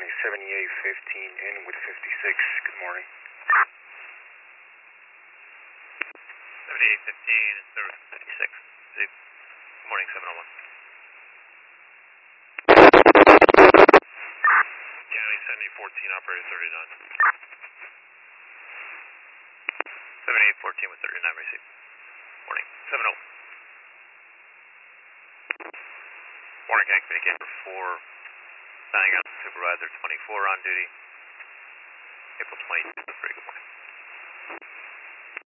County 7815 in with 56. Good morning. 7815 in service 56. Good morning, 701. County 7014, operator 39. 7814 with 39 received. Morning, 70. Morning, County Communicator 4, signing out supervisor 24 on duty. April 22nd, very good morning.